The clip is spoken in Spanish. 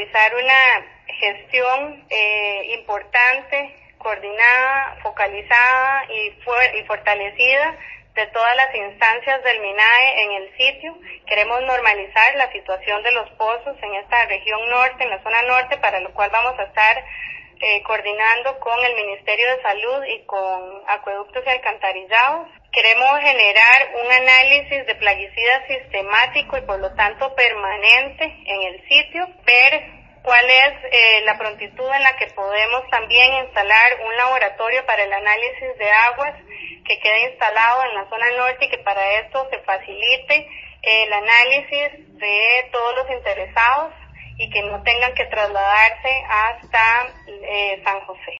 realizar una gestión importante, coordinada, focalizada y fortalecida de todas las instancias del MINAE en el sitio. Queremos normalizar la situación de los pozos en esta región norte, en la zona norte, para lo cual vamos a estar coordinando con el Ministerio de Salud y con Acueductos y Alcantarillados. Queremos generar un análisis de plaguicidas sistemático y por lo tanto permanente en el sitio, ver cuál es la prontitud en la que podemos también instalar un laboratorio para el análisis de aguas que quede instalado en la zona norte y que para esto se facilite el análisis de todos los interesados y que no tengan que trasladarse hasta San José.